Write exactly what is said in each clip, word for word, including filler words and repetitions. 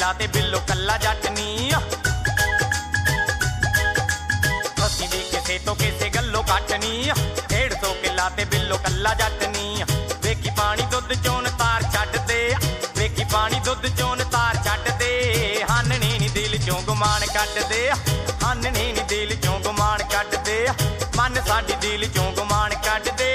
किला ते बिल्लो कल्ला जट नी। असीं भी किसे तो किसे गल्लो घट नी। डेढ़ सौ किला ते बिल्लो कल्ला जट नी। वेखी पानी दुध चोन तार छड्ड दे, वेखी पानी दुध चोन तार छड्ड दे। हाननी नी दिल चों गुमान कड्ड दे, हाननी नी दिल चों गुमान कड्ड दे। मन साडी दिल चों गुमान कड्ड दे।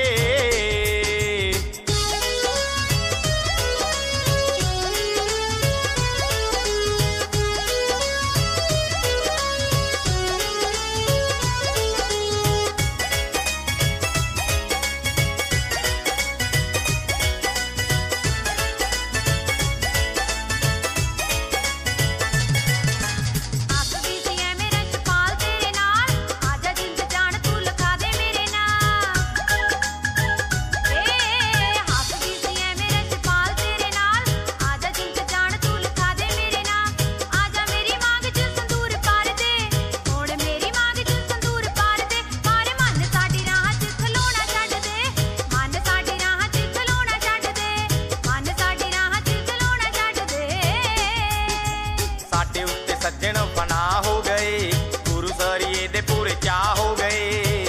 सज्जन फना हो गए, गुरु सरिए दे पूरे चाह हो गए।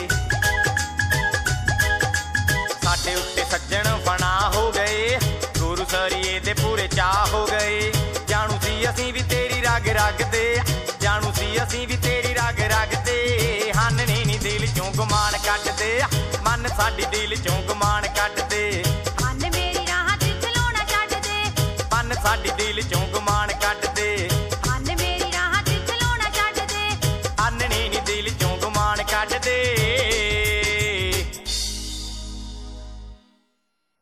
साडे उत्ते सज्जन फना हो गए, गुरु सरिए दे पूरे चाह हो गए। जानू सी असीं भी तेरी रग रग दे, जानू सी असीं भी तेरी रग रग दे। हाननी नी दिल चों गुमान कड्ड दे, मन साडी दिल चों गुमान कड्ड दे। मन मेरी राह च खलोना छड्ड दे, मन साडी दिल चों गुमान